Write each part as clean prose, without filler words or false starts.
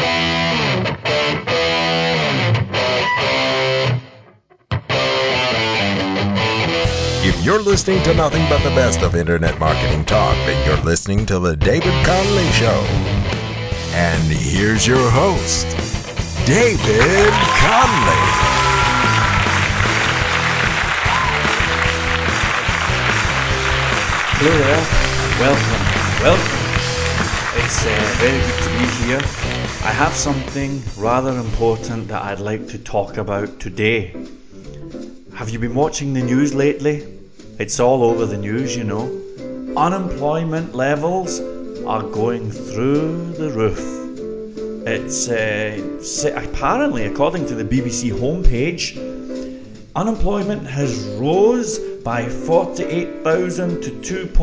If you're listening to nothing but the best of internet marketing talk, then you're listening to The David Conley Show. And here's your host, David Conley. Hello there, and welcome. It's very good to be here. I have something rather important that I'd like to talk about today. Have you been watching the news lately? It's all over the news, you know. Unemployment levels are going through the roof. It's apparently, according to the BBC homepage, unemployment has rose by 48,000 to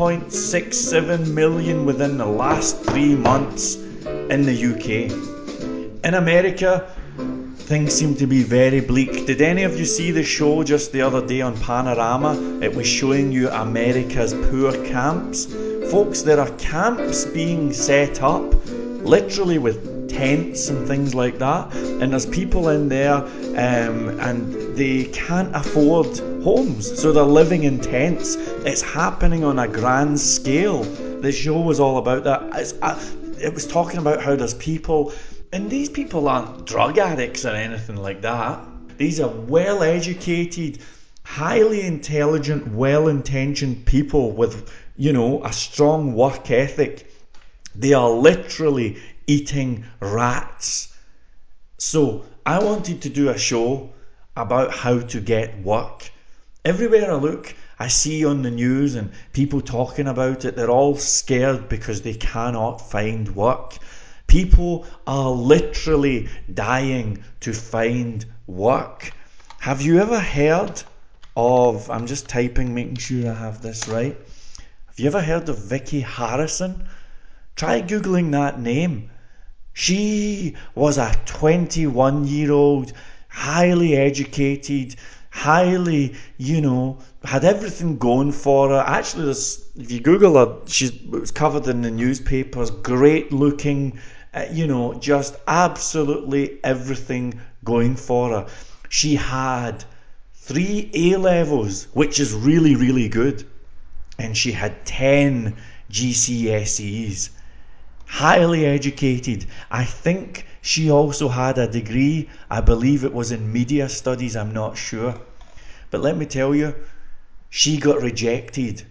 2.67 million within the last 3 months in the UK. In America, things seem to be very bleak. Did any of you see the show just the other day on Panorama? It was showing you America's poor camps. Folks, there are camps being set up, literally with tents and things like that, and there's people in there and they can't afford homes, so they're living in tents. It's happening on a grand scale. The show was all about that. It was talking about how there's people, and these people aren't drug addicts or anything like that. These are well-educated, highly intelligent, well-intentioned people with, a strong work ethic. They are literally eating rats. So I wanted to do a show about how to get work. Everywhere I look, I see on the news and people talking about it. They're all scared because they cannot find work. People are literally dying to find work. Have you ever heard of, I'm just typing, making sure I have this right. Have you ever heard of Vicky Harrison? Try Googling that name. She was a 21-year-old, highly educated, highly, had everything going for her. Actually, if you Google her, it was covered in the newspapers, great looking, just absolutely everything going for her. She had 3 A-levels, which is really, really good. And she had 10 GCSEs. Highly educated. I think she also had a degree. I believe it was in media studies. I'm not sure. But let me tell you, she got rejected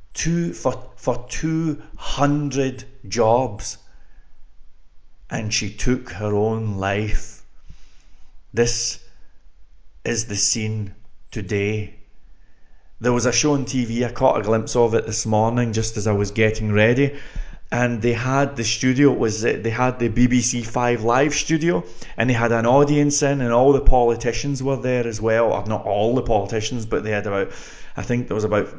for 200 jobs. And she took her own life. This is the scene today. There was a show on TV, I caught a glimpse of it this morning just as I was getting ready, and they had the studio, they had the BBC 5 Live studio, and they had an audience in, and all the politicians were there as well, or not all the politicians, but they had I think there was about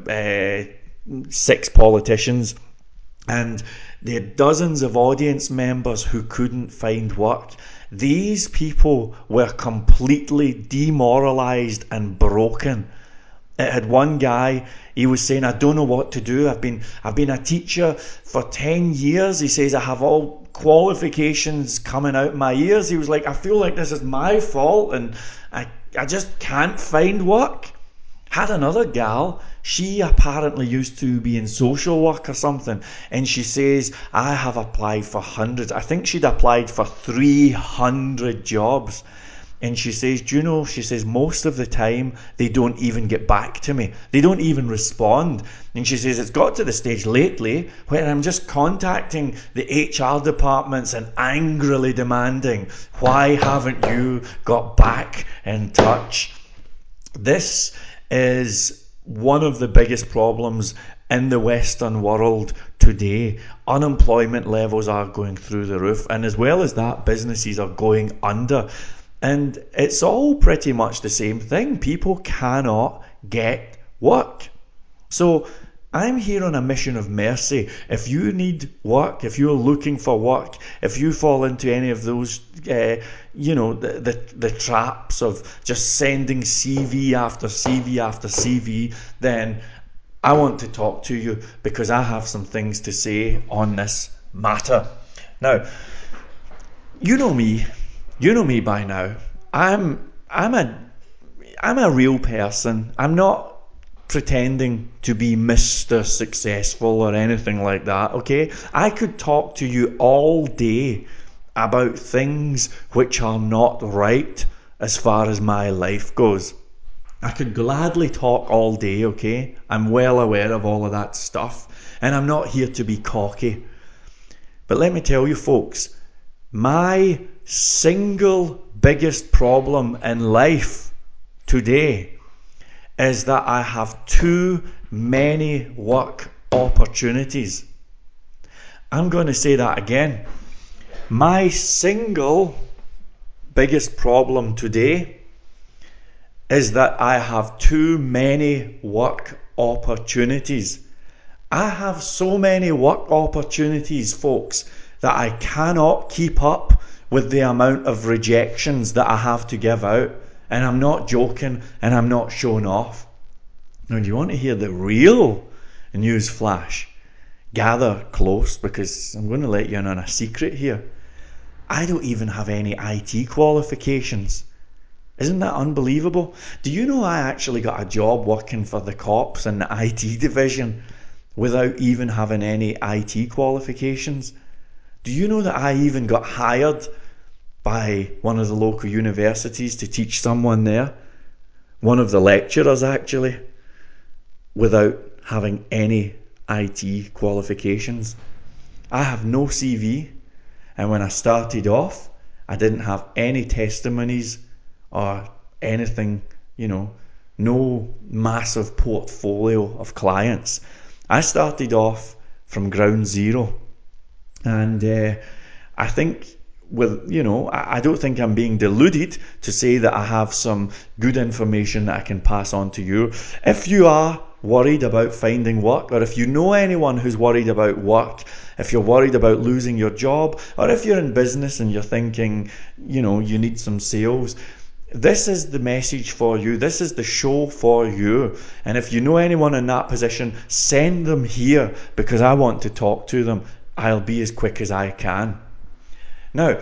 6 politicians, and they had dozens of audience members who couldn't find work. These people were completely demoralised and broken. It had one guy, he was saying, I don't know what to do. I've been a teacher for 10 years. He says, I have all qualifications coming out my ears. He was like, I feel like this is my fault and I just can't find work. Had another gal, she apparently used to be in social work or something, and she says, I have applied for hundreds. I think she'd applied for 300 jobs. And she says, she says, most of the time they don't even get back to me. They don't even respond. And she says, it's got to the stage lately where I'm just contacting the HR departments and angrily demanding, why haven't you got back in touch? This is one of the biggest problems in the Western world today. Unemployment levels are going through the roof. And as well as that, businesses are going under. And it's all pretty much the same thing. People cannot get work. So I'm here on a mission of mercy. If you need work, if you're looking for work, if you fall into any of those, the traps of just sending CV after CV after CV, then I want to talk to you because I have some things to say on this matter. Now, You know me. You know me by now. I'm a real person. I'm not pretending to be Mr. Successful or anything like that, okay? I could talk to you all day about things which are not right as far as my life goes. I could gladly talk all day, okay? I'm well aware of all of that stuff, and I'm not here to be cocky. But let me tell you, folks, my single biggest problem in life today is that I have too many work opportunities. I'm going to say that again. My single biggest problem today is that I have too many work opportunities. I have so many work opportunities, folks, that I cannot keep up with the amount of rejections that I have to give out. And I'm not joking, and I'm not showing off. Now, do you want to hear the real news flash? Gather close, because I'm going to let you in on a secret here. I don't even have any IT qualifications. Isn't that unbelievable? Do you know I actually got a job working for the cops in the IT division without even having any IT qualifications? Do you know that I even got hired by one of the local universities to teach someone there? One of the lecturers, actually, without having any IT qualifications. I have no CV, and when I started off, I didn't have any testimonies or anything, no massive portfolio of clients. I started off from ground zero, and I think I don't think I'm being deluded to say that I have some good information that I can pass on to you. If you are worried about finding work, or if you know anyone who's worried about work, if you're worried about losing your job, or if you're in business and you're thinking, you need some sales, this is the message for you. This is the show for you. And if you know anyone in that position, send them here, because I want to talk to them. I'll be as quick as I can. Now,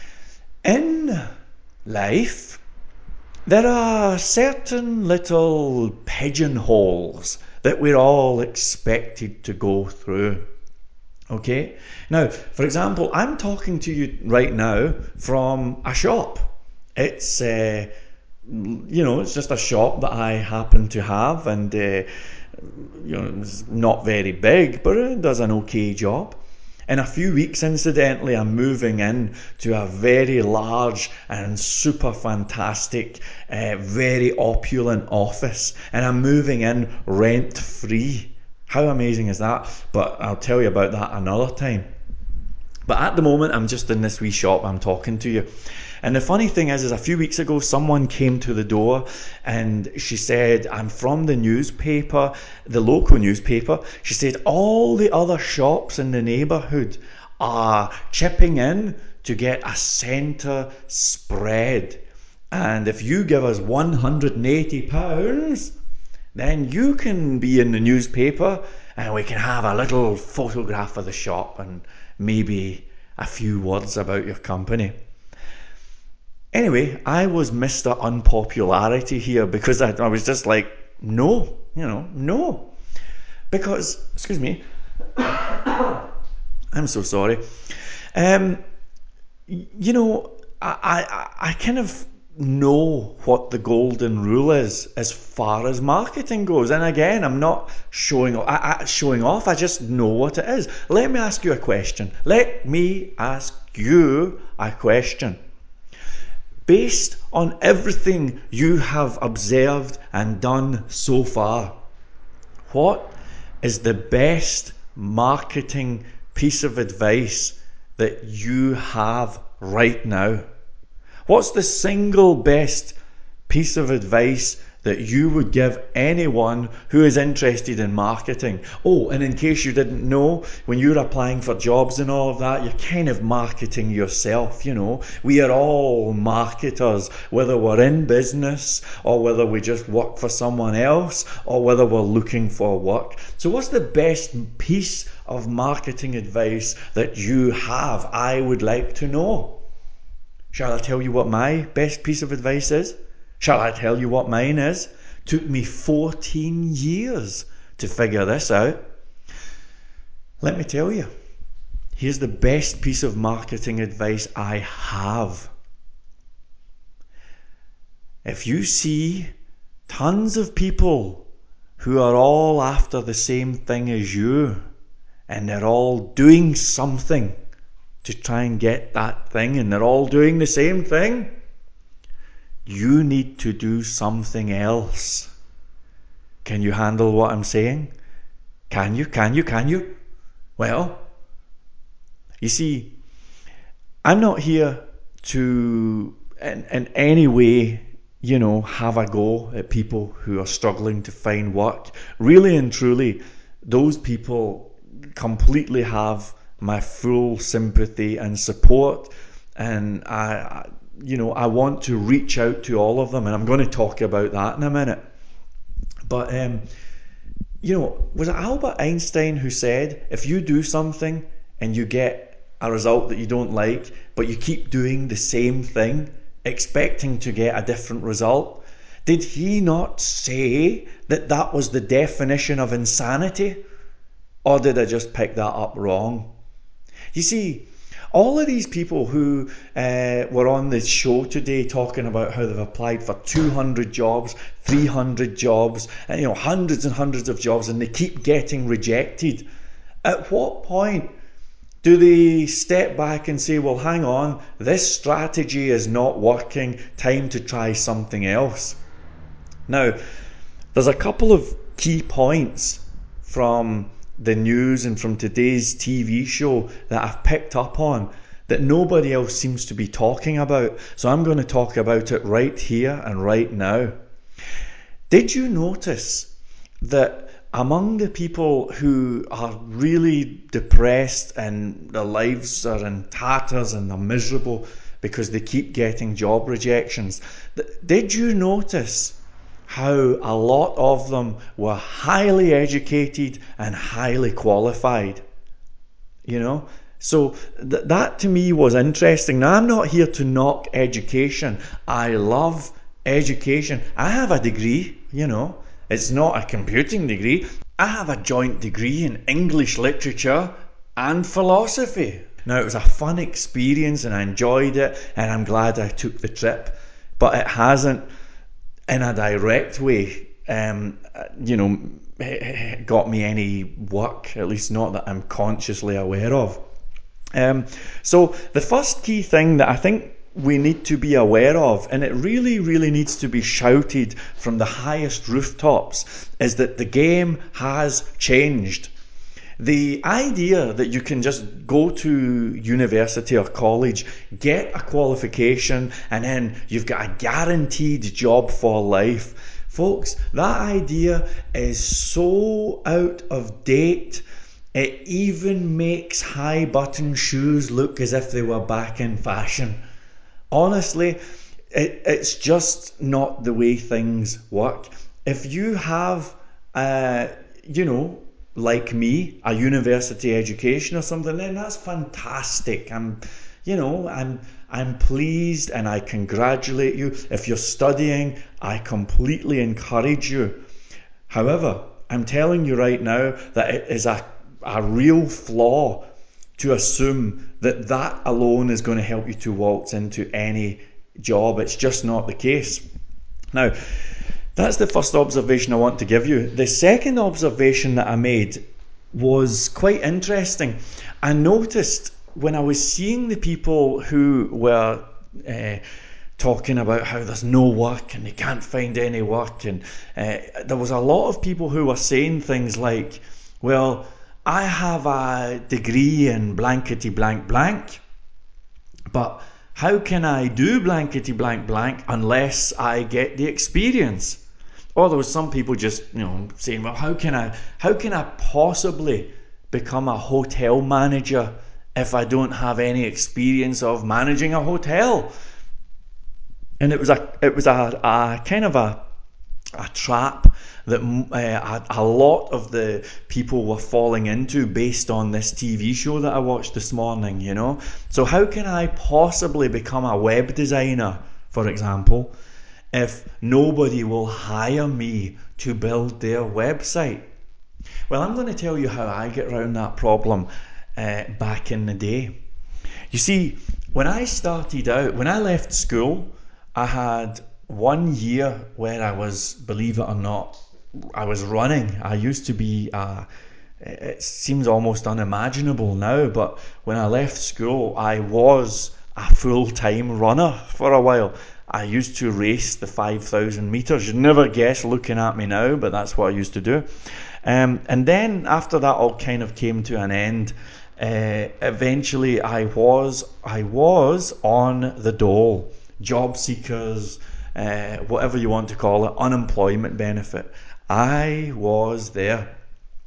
in life, there are certain little pigeonholes that we're all expected to go through. Okay? Now, for example, I'm talking to you right now from a shop. It's it's just a shop that I happen to have, and it's not very big, but it does an okay job. In a few weeks, incidentally, I'm moving in to a very large and super fantastic, very opulent office, and I'm moving in rent free. How amazing is that? But I'll tell you about that another time. But at the moment, I'm just in this wee shop. I'm talking to you. And the funny thing is a few weeks ago, someone came to the door and she said, I'm from the newspaper, the local newspaper. She said, all the other shops in the neighbourhood are chipping in to get a centre spread. And if you give us £180, then you can be in the newspaper and we can have a little photograph of the shop and maybe a few words about your company. Anyway, I was Mr. Unpopularity here, because I was just like, no. Because, excuse me, I'm so sorry. I kind of know what the golden rule is as far as marketing goes. And again, I'm not showing off. I just know what it is. Let me ask you a question. Based on everything you have observed and done so far, what is the best marketing piece of advice that you have right now? What's the single best piece of advice that you would give anyone who is interested in marketing? Oh, and in case you didn't know, when you're applying for jobs and all of that, you're kind of marketing yourself, We are all marketers, whether we're in business or whether we just work for someone else or whether we're looking for work. So what's the best piece of marketing advice that you have? I would like to know. Shall I tell you what my best piece of advice is? Shall I tell you what mine is? Took me 14 years to figure this out. Let me tell you, here's the best piece of marketing advice I have. If you see tons of people who are all after the same thing as you, and they're all doing something to try and get that thing, and they're all doing the same thing, you need to do something else. Can you handle what I'm saying? Can you? Well, you see, I'm not here to in any way, have a go at people who are struggling to find work. Really and truly, those people completely have my full sympathy and support, and I want to reach out to all of them, and I'm going to talk about that in a minute. But was it Albert Einstein who said, if you do something and you get a result that you don't like, but you keep doing the same thing, expecting to get a different result, did he not say that that was the definition of insanity? Or did I just pick that up wrong? You see, all of these people who were on this show today talking about how they've applied for 200 jobs, 300 jobs, and hundreds and hundreds of jobs, and they keep getting rejected. At what point do they step back and say, well, hang on, this strategy is not working, time to try something else? Now, there's a couple of key points from the news and from today's TV show that I've picked up on that nobody else seems to be talking about. So I'm going to talk about it right here and right now. Did you notice that among the people who are really depressed and their lives are in tatters and they're miserable because they keep getting job rejections, did you notice how a lot of them were highly educated and highly qualified? So that to me was interesting. Now, I'm not here to knock education. I love education. I have a degree, it's not a computing degree. I have a joint degree in English literature and philosophy. Now, it was a fun experience and I enjoyed it, and I'm glad I took the trip, but it hasn't in a direct way got me any work, at least not that I'm consciously aware of. So the first key thing that I think we need to be aware of, and it really, really needs to be shouted from the highest rooftops, is that the game has changed. The idea that you can just go to university or college, get a qualification, and then you've got a guaranteed job for life. Folks, that idea is so out of date. It even makes high button shoes look as if they were back in fashion. Honestly, it's just not the way things work. If you have, like me, a university education or something, then that's fantastic. I'm pleased and I congratulate you. If you're studying, I completely encourage you. However, I'm telling you right now that it is a real flaw to assume that that alone is going to help you to waltz into any job. It's just not the case. Now, that's the first observation I want to give you. The second observation that I made was quite interesting. I noticed when I was seeing the people who were talking about how there's no work and they can't find any work, and there was a lot of people who were saying things like, well, I have a degree in blankety blank blank, but how can I do blankety blank blank unless I get the experience? Or there was some people just saying, well, how can I possibly become a hotel manager if I don't have any experience of managing a hotel? And it was a kind of a trap that a lot of the people were falling into based on this TV show that I watched this morning, you know. So how can I possibly become a web designer, for example, if nobody will hire me to build their website? Well, I'm going to tell you how I get around that problem back in the day. You see, when I started out, when I left school, I had 1 year where I was, believe it or not, I was running. I used to be, it seems almost unimaginable now, but when I left school, I was a full-time runner for a while. I used to race the 5,000 metres. You'd never guess looking at me now, but that's what I used to do. And then after that all kind of came to an end, eventually I was on the dole, job seekers, whatever you want to call it, unemployment benefit. I was there.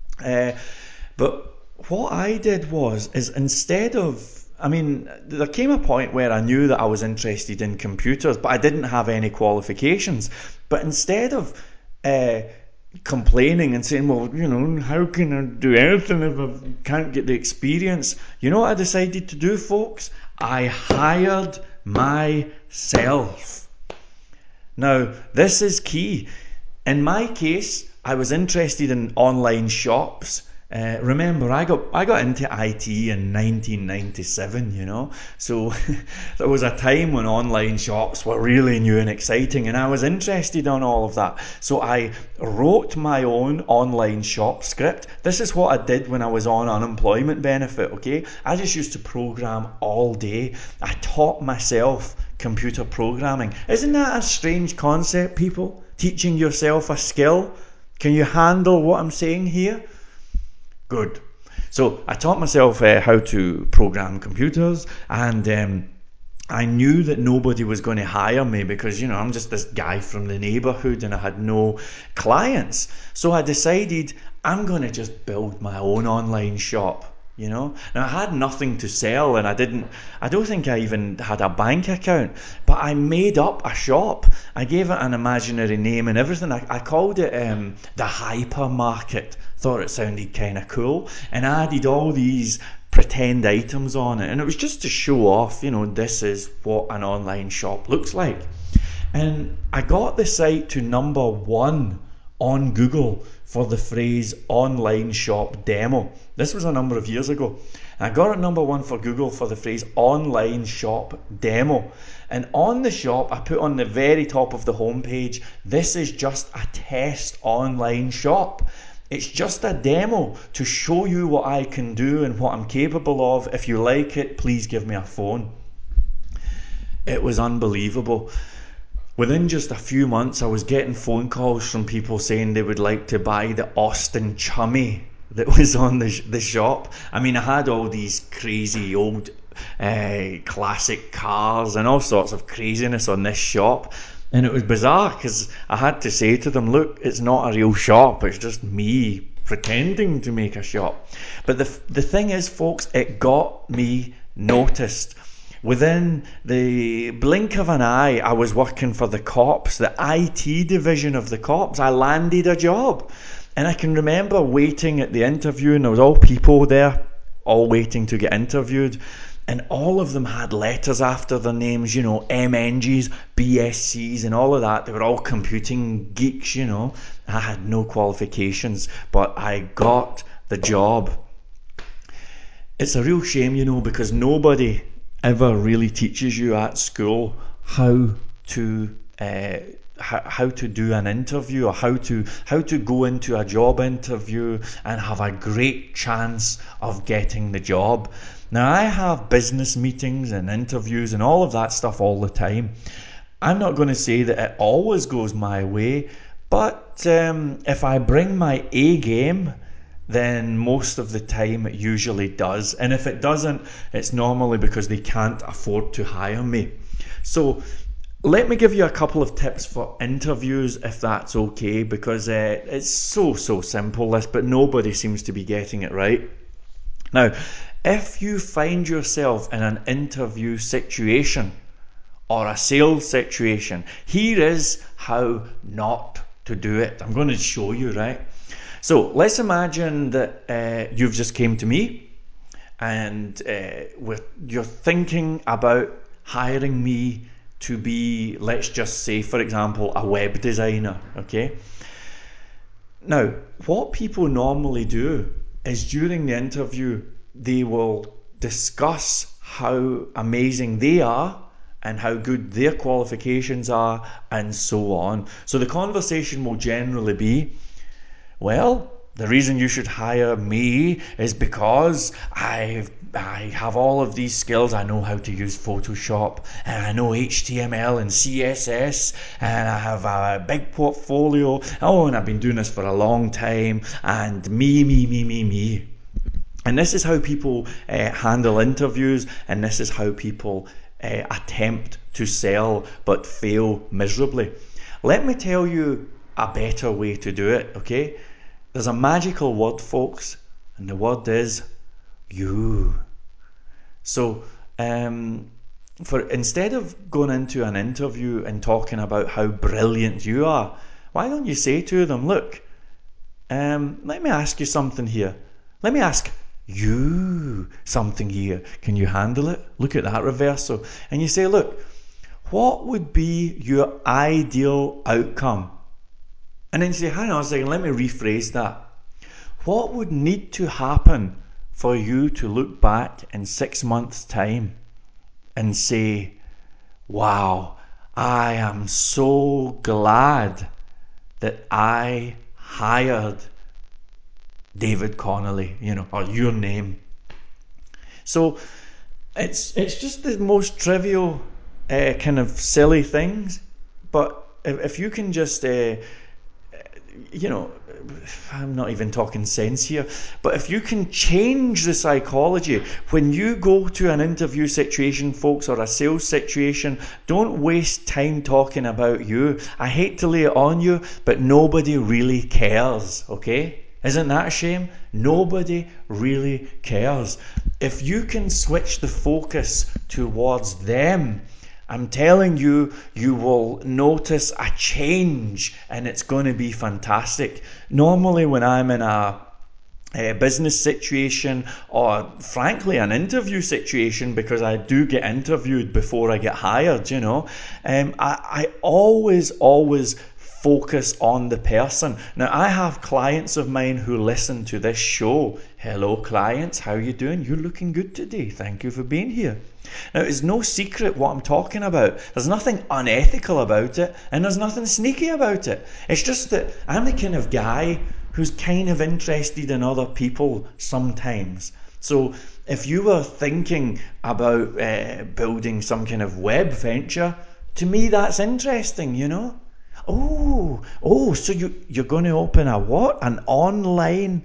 But what I did is instead of, I mean, there came a point where I knew that I was interested in computers, but I didn't have any qualifications. But instead of complaining and saying, well, you know, how can I do anything if I can't get the experience? You know what I decided to do, folks? I hired myself. Now, this is key. In my case, I was interested in online shops. Remember, I got into IT in 1997, you know, so there was a time when online shops were really new and exciting, and I was interested in all of that. So I wrote my own online shop script. This is what I did when I was on unemployment benefit, okay? I just used to program all day. I taught myself computer programming. Isn't that a strange concept, people? Teaching yourself a skill? Can you handle what I'm saying here? Good. So I taught myself how to program computers, and I knew that nobody was going to hire me because, you know, I'm just this guy from the neighbourhood and I had no clients. So I decided I'm going to just build my own online shop. You know, now I had nothing to sell, and I don't think I even had a bank account, but I made up a shop. I gave it an imaginary name and everything. I called it the hypermarket. Thought it sounded kind of cool, and I added all these pretend items on it, and it was just to show off, you know, this is what an online shop looks like. And I got the site to number 1 on Google for the phrase online shop demo. This was a number of years ago. I got it number 1 for Google for the phrase online shop demo. And on the shop, I put on the very top of the homepage, this is just a test online shop. It's just a demo to show you what I can do and what I'm capable of. If you like it, please give me a phone. It was unbelievable. Within just a few months, I was getting phone calls from people saying they would like to buy the Austin Chummy that was on the shop. I mean, I had all these crazy old classic cars and all sorts of craziness on this shop. And it was bizarre because I had to say to them, look, it's not a real shop. It's just me pretending to make a shop. But the thing is, folks, it got me noticed. Within the blink of an eye, I was working for the cops, the IT division of the cops. I landed a job. And I can remember waiting at the interview, and there was all people there, all waiting to get interviewed. And all of them had letters after their names, you know, MNGs, BSCs and all of that. They were all computing geeks, you know. I had no qualifications, but I got the job. It's a real shame, you know, because nobody ever really teaches you at school how to do an interview, or how to go into a job interview and have a great chance of getting the job. Now, I have business meetings and interviews and all of that stuff all the time. I'm not going to say that it always goes my way, but if I bring my A game, then most of the time it usually does. And if it doesn't, it's normally because they can't afford to hire me. So let me give you a couple of tips for interviews, if that's okay, because it's so simple, this, but nobody seems to be getting it right. Now, if you find yourself in an interview situation or a sales situation, here is how not to do it. I'm going to show you, right? So let's imagine that you've just came to me and you're thinking about hiring me to be, let's just say, for example, a web designer, okay? Now, what people normally do is during the interview, they will discuss how amazing they are and how good their qualifications are and so on. So the conversation will generally be, well, the reason you should hire me is because I have all of these skills. I know how to use Photoshop, and I know HTML and CSS, and I have a big portfolio. Oh, and I've been doing this for a long time, and me. And this is how people handle interviews, and this is how people attempt to sell but fail miserably. Let me tell you a better way to do it, okay? There's a magical word, folks, and the word is you. So, instead of going into an interview and talking about how brilliant you are, why don't you say to them, look, let me ask you something here. Let me ask you something here. Can you handle it? Look at that reversal. And you say, look, what would be your ideal outcome? And then you say, hang on a second, let me rephrase that. What would need to happen for you to look back in 6 months' time and say, wow, I am so glad that I hired David Connolly, or your name. So it's just the most trivial kind of silly things, but if you can just I'm not even talking sense here, but if you can change the psychology when you go to an interview situation, folks, or a sales situation, don't waste time talking about you. I hate to lay it on you, but nobody really cares, okay? Isn't that a shame? Nobody really cares. If you can switch the focus towards them, I'm telling you, you will notice a change and it's going to be fantastic. Normally when I'm in a business situation or frankly an interview situation, because I do get interviewed before I get hired, I always focus on the person. Now I have clients of mine who listen to this show. Hello clients, how are you doing? You're looking good today. Thank you for being here. Now it's no secret what I'm talking about. There's nothing unethical about it and there's nothing sneaky about it. It's just that I'm the kind of guy who's kind of interested in other people sometimes. So if you were thinking about building some kind of web venture, to me that's interesting, So you're going to open a what? An online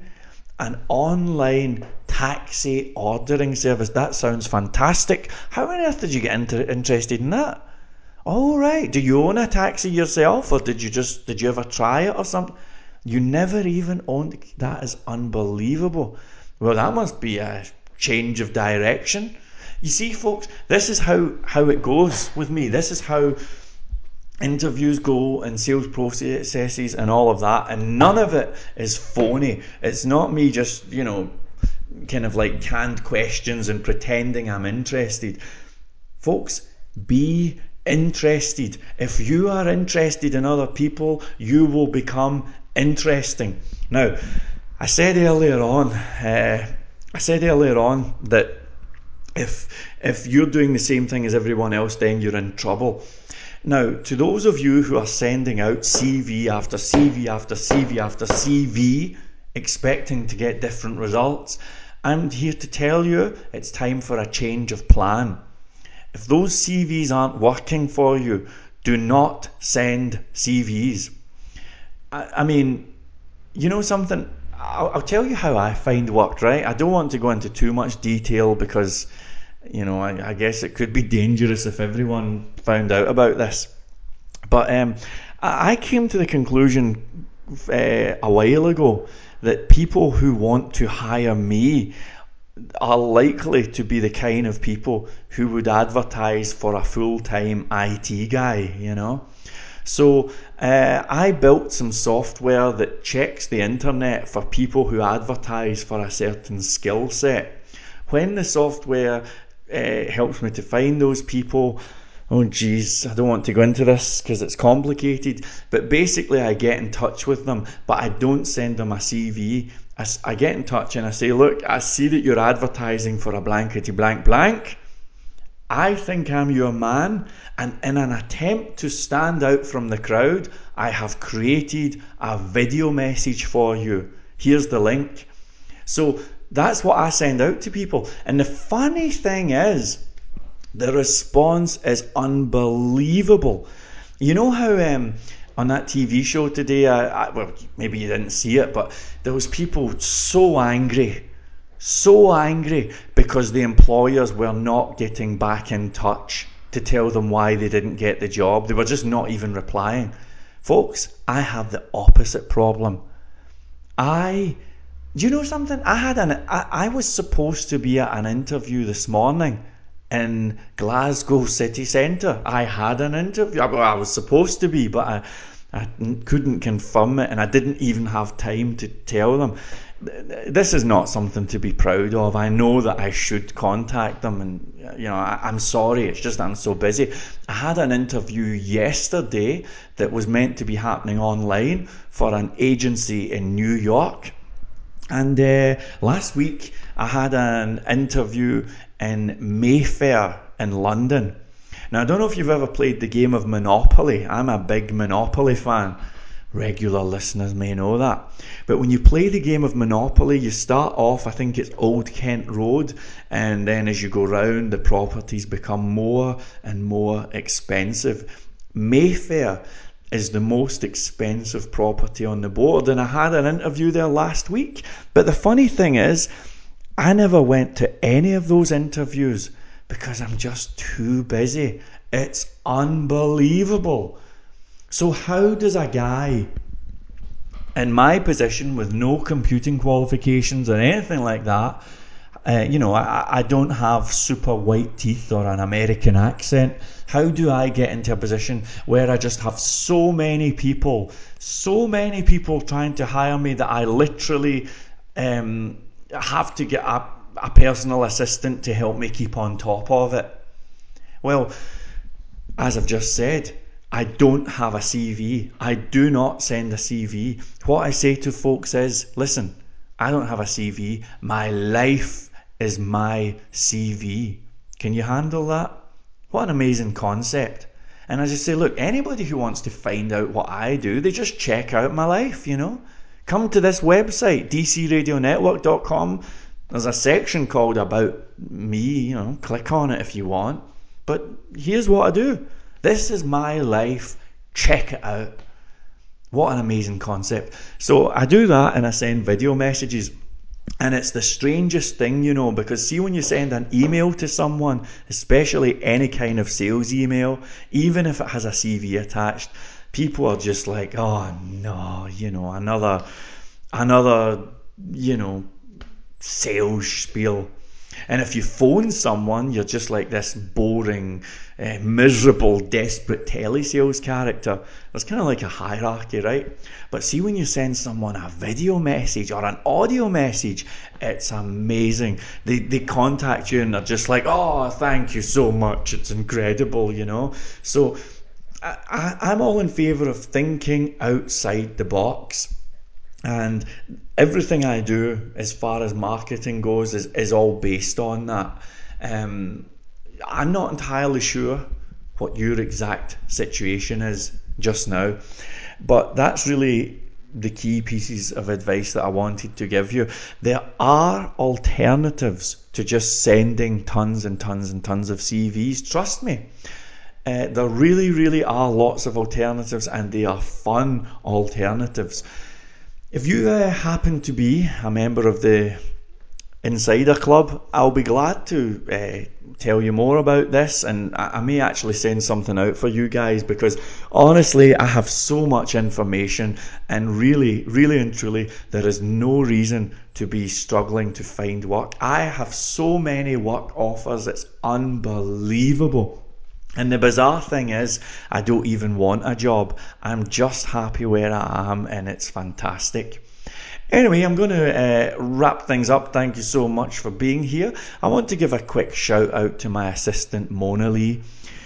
taxi ordering service. That sounds fantastic. How on earth did you get interested in that? Oh, right. Do you own a taxi yourself, or did you ever try it or something? You never even owned it. That is unbelievable. Well, that must be a change of direction. You see, folks, this is how it goes with me. This is how interviews go and sales processes and all of that, and none of it is phony. It's not me just kind of like canned questions and pretending I'm interested. Folks, be interested. If you are interested in other people, you will become interesting. Now, I said earlier on that if you're doing the same thing as everyone else, then you're in trouble. Now, to those of you who are sending out CV after CV after CV after CV, expecting to get different results, I'm here to tell you it's time for a change of plan. If those CVs aren't working for you, do not send CVs. I mean, you know something? I'll tell you how I find worked, right? I don't want to go into too much detail because I guess it could be dangerous if everyone found out about this. But I came to the conclusion a while ago that people who want to hire me are likely to be the kind of people who would advertise for a full-time IT guy, So I built some software that checks the internet for people who advertise for a certain skill set. When the software helps me to find those people, oh geez, I don't want to go into this because it's complicated, but basically I get in touch with them, but I don't send them a CV. I get in touch and I say, look, I see that you're advertising for a blankety blank blank. I think I'm your man, and in an attempt to stand out from the crowd, I have created a video message for you. Here's the link. So that's what I send out to people. And the funny thing is, the response is unbelievable. You know how on that TV show today, well, maybe you didn't see it, but there was people so angry because the employers were not getting back in touch to tell them why they didn't get the job. They were just not even replying. Folks, I have the opposite problem. Do you know something? I was supposed to be at an interview this morning in Glasgow city centre. I had an interview. I was supposed to be, but I couldn't confirm it, and I didn't even have time to tell them. This is not something to be proud of. I know that I should contact them, and I'm sorry, it's just I'm so busy. I had an interview yesterday that was meant to be happening online for an agency in New York, and last week I had an interview in Mayfair in London. Now, I don't know if you've ever played the game of Monopoly. I'm a big Monopoly fan. Regular listeners may know that. But when you play the game of Monopoly, you start off, I think it's Old Kent Road, and then as you go round, the properties become more and more expensive. Mayfair is the most expensive property on the board, and I had an interview there last week. But the funny thing is, I never went to any of those interviews because I'm just too busy. It's unbelievable. So how does a guy in my position with no computing qualifications or anything like that, I don't have super white teeth or an American accent. How do I get into a position where I just have so many people trying to hire me that I literally have to get a personal assistant to help me keep on top of it? Well, as I've just said, I don't have a CV. I do not send a CV. What I say to folks is, listen, I don't have a CV. My life is my CV. Can you handle that? What an amazing concept. And I just say, look, anybody who wants to find out what I do, they just check out my life, Come to this website, dcradionetwork.com. There's a section called About Me, click on it if you want. But here's what I do. This is my life. Check it out. What an amazing concept. So I do that and I send video messages. And it's the strangest thing, because see, when you send an email to someone, especially any kind of sales email, even if it has a CV attached, people are just like, oh no, another sales spiel. And if you phone someone, you're just like this boring, miserable, desperate telesales character. There's kind of like a hierarchy, right? But see, when you send someone a video message or an audio message, it's amazing. They contact you and they're just like, oh, thank you so much. It's incredible, So I'm all in favour of thinking outside the box. And everything I do as far as marketing goes is all based on that. I'm not entirely sure what your exact situation is just now, but that's really the key pieces of advice that I wanted to give you. There are alternatives to just sending tons and tons and tons of CVs. Trust me. There really, really are lots of alternatives, and they are fun alternatives. If you happen to be a member of the Insider Club, I'll be glad to tell you more about this, and I may actually send something out for you guys, because honestly, I have so much information, and really, really and truly, there is no reason to be struggling to find work. I have so many work offers, it's unbelievable. And the bizarre thing is, I don't even want a job. I'm just happy where I am, and it's fantastic. Anyway, I'm going to wrap things up. Thank you so much for being here. I want to give a quick shout out to my assistant, Mona Lee.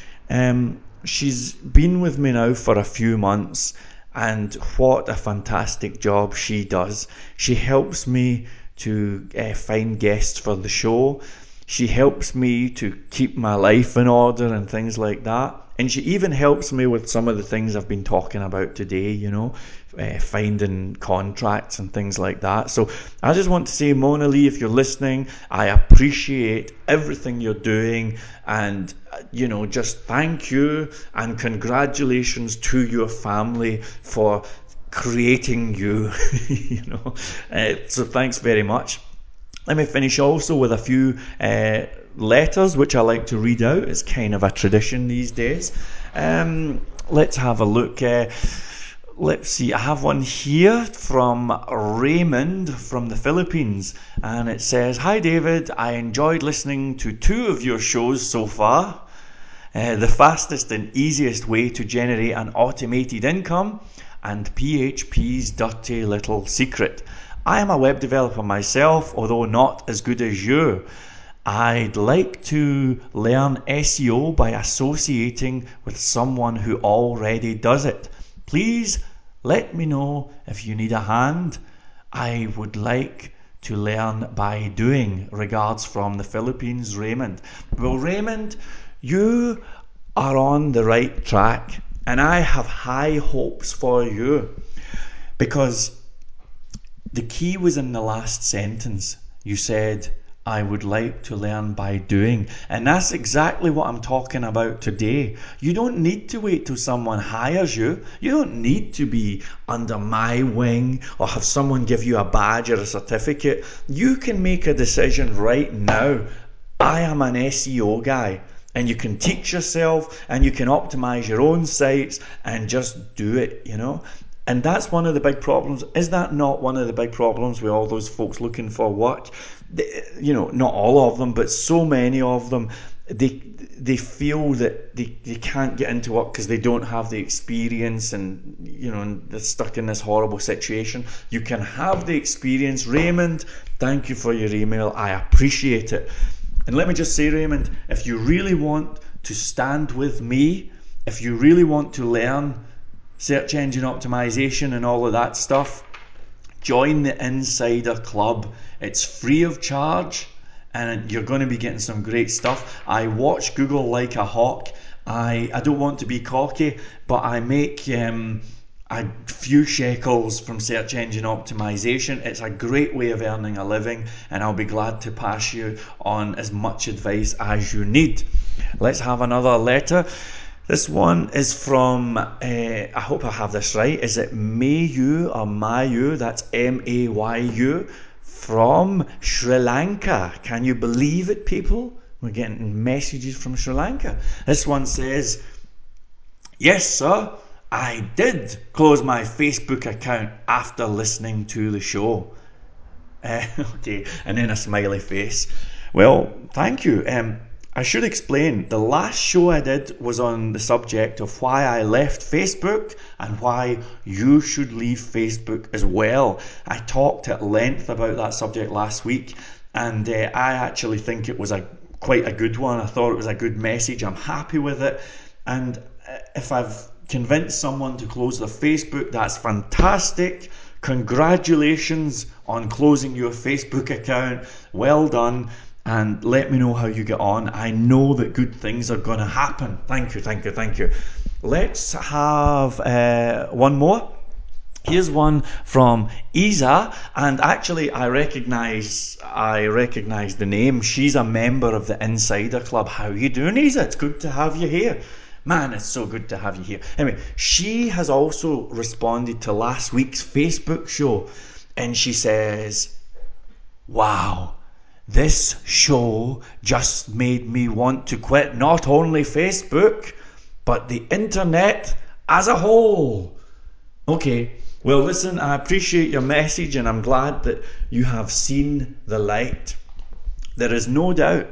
She's been with me now for a few months, and what a fantastic job she does. She helps me to find guests for the show. She helps me to keep my life in order and things like that. And she even helps me with some of the things I've been talking about today, finding contracts and things like that. So I just want to say, Mona Lee, if you're listening, I appreciate everything you're doing, and just thank you and congratulations to your family for creating you. So thanks very much. Let me finish also with a few letters which I like to read out. It's kind of a tradition these days. Let's have a look. Let's see, I have one here from Raymond from the Philippines, and it says, "Hi David, I enjoyed listening to 2 of your shows so far. The fastest and easiest way to generate an automated income, and PHP's dirty little secret. I am a web developer myself, although not as good as you. I'd like to learn SEO by associating with someone who already does it. Please let me know if you need a hand. I would like to learn by doing. Regards from the Philippines, Raymond." Well, Raymond, you are on the right track, and I have high hopes for you, because the key was in the last sentence. You said, "I would like to learn by doing." And that's exactly what I'm talking about today. You don't need to wait till someone hires you. You don't need to be under my wing or have someone give you a badge or a certificate. You can make a decision right now. I am an SEO guy. And you can teach yourself, and you can optimize your own sites and just do it, And that's one of the big problems. Is that not one of the big problems with all those folks looking for work? Not all of them, but so many of them, they feel that they can't get into work because they don't have the experience, and they're stuck in this horrible situation. You can have the experience. Raymond, thank you for your email. I appreciate it. And let me just say, Raymond, if you really want to stand with me, if you really want to learn search engine optimization and all of that stuff, join the Insider Club. It's free of charge, and you're going to be getting some great stuff. I watch Google like a hawk. I don't want to be cocky, but I make a few shekels from search engine optimization. It's a great way of earning a living, and I'll be glad to pass you on as much advice as you need. Let's have another letter. This one is from, I hope I have this right. Is it Mayu or Mayu? That's Mayu, from Sri Lanka. Can you believe it, people? We're getting messages from Sri Lanka. This one says, "Yes, sir, I did close my Facebook account after listening to the show." Okay, and then a smiley face. Well, thank you. I should explain, the last show I did was on the subject of why I left Facebook and why you should leave Facebook as well. I talked at length about that subject last week, and I actually think it was quite a good one. I thought it was a good message. I'm happy with it, and if I've convinced someone to close their Facebook, that's fantastic. Congratulations on closing your Facebook account. Well done. And let me know how you get on. I know that good things are going to happen. Thank you, thank you, thank you. Let's have one more. Here's one from Isa, and actually I recognise the name. She's a member of the Insider Club. How you doing, Isa? It's good to have you here. Man, it's so good to have you here. Anyway, she has also responded to last week's Facebook show, and she says, "Wow, this show just made me want to quit not only Facebook, but the internet as a whole." Okay, well listen, I appreciate your message, and I'm glad that you have seen the light. There is no doubt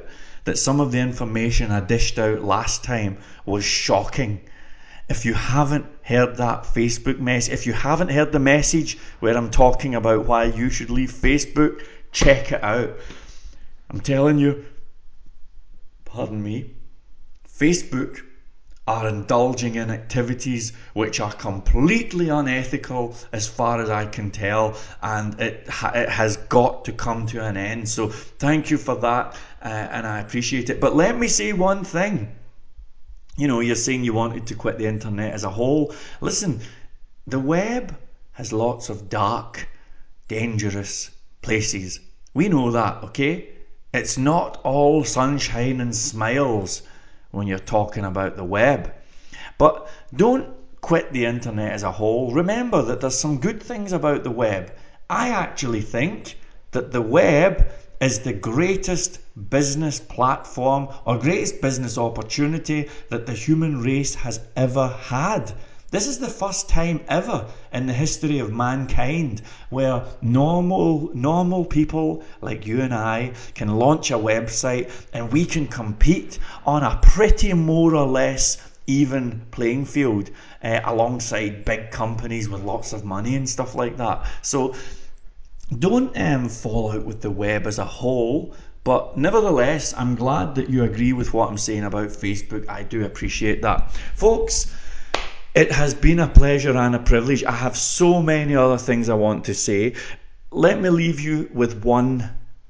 that some of the information I dished out last time was shocking. If you haven't heard that Facebook message, if you haven't heard the message where I'm talking about why you should leave Facebook, check it out. I'm telling you, pardon me, Facebook are indulging in activities which are completely unethical as far as I can tell, and it has got to come to an end. So thank you for that, and I appreciate it. But let me say one thing. You know, you're saying you wanted to quit the internet as a whole. Listen, the web has lots of dark, dangerous places. We know that, okay? It's not all sunshine and smiles when you're talking about the web. But don't quit the internet as a whole. Remember that there's some good things about the web. I actually think that the web is the greatest business platform or greatest business opportunity that the human race has ever had. This is the first time ever in the history of mankind where normal people like you and I can launch a website and we can compete on a pretty more or less even playing field alongside big companies with lots of money and stuff like that. So don't fall out with the web as a whole, but nevertheless, I'm glad that you agree with what I'm saying about Facebook. I do appreciate that. Folks, it has been a pleasure and a privilege. I have so many other things I want to say. Let me leave you with one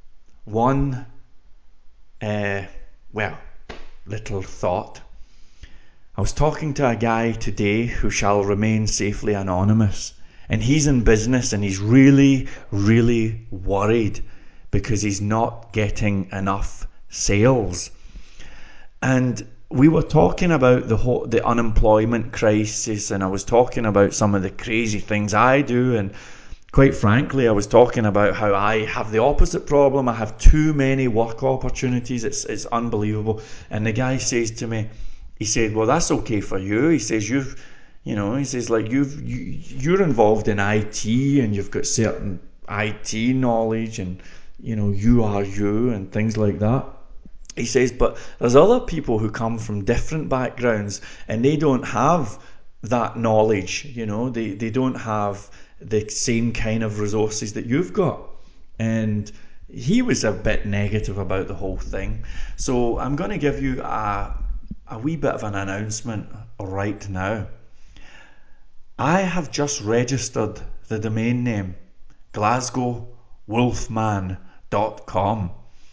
little thought. I was talking to a guy today who shall remain safely anonymous. And he's in business and he's really, really worried because he's not getting enough sales. And we were talking about the unemployment crisis, and I was talking about some of the crazy things I do, and quite frankly I was talking about how I have the opposite problem. I have too many work opportunities. It's unbelievable. And the guy says to me, he said, well, that's okay for you. He says, you're involved in IT and you've got certain IT knowledge and, you are you and things like that. He says, but there's other people who come from different backgrounds and they don't have that knowledge, they don't have the same kind of resources that you've got. And he was a bit negative about the whole thing. So I'm going to give you a wee bit of an announcement right now. I have just registered the domain name GlasgowWolfman.com.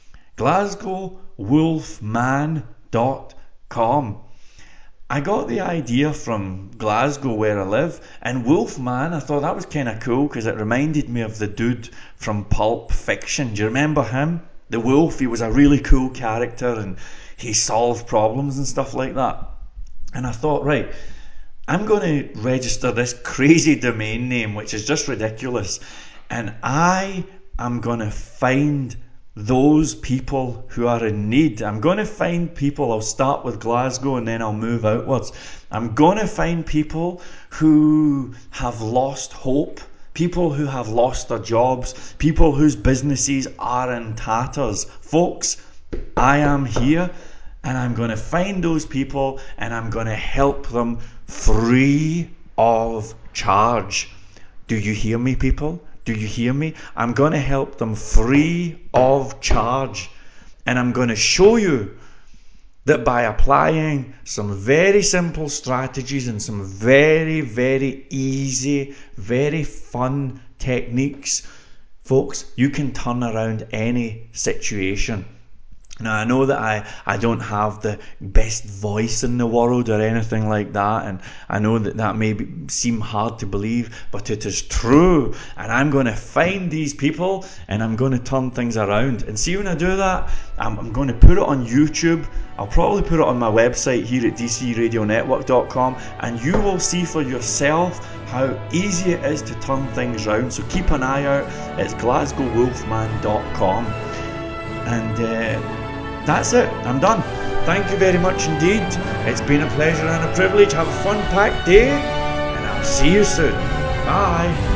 GlasgowWolfman.com. I got the idea from Glasgow where I live, and Wolfman, I thought that was kind of cool because it reminded me of the dude from Pulp Fiction. Do you remember him? The wolf, he was a really cool character and he solved problems and stuff like that. And I thought, right, I'm going to register this crazy domain name, which is just ridiculous. And I am going to find those people who are in need. I'm going to find people. I'll start with Glasgow and then I'll move outwards. I'm going to find people who have lost hope, people who have lost their jobs, people whose businesses are in tatters. Folks, I am here. And I'm going to find those people and I'm going to help them free of charge. Do you hear me, people? Do you hear me? I'm going to help them free of charge. And I'm going to show you that by applying some very simple strategies and some very, very easy, very fun techniques, folks, you can turn around any situation. Now, I know that I don't have the best voice in the world or anything like that, and I know that may seem hard to believe, but it is true. And I'm going to find these people and I'm going to turn things around. And see, when I do that, I'm going to put it on YouTube. I'll probably put it on my website here at dcradionetwork.com, and you will see for yourself how easy it is to turn things around. So keep an eye out. It's glasgowwolfman.com. And that's it. I'm done. Thank you very much indeed. It's been a pleasure and a privilege. Have a fun-packed day, and I'll see you soon. Bye.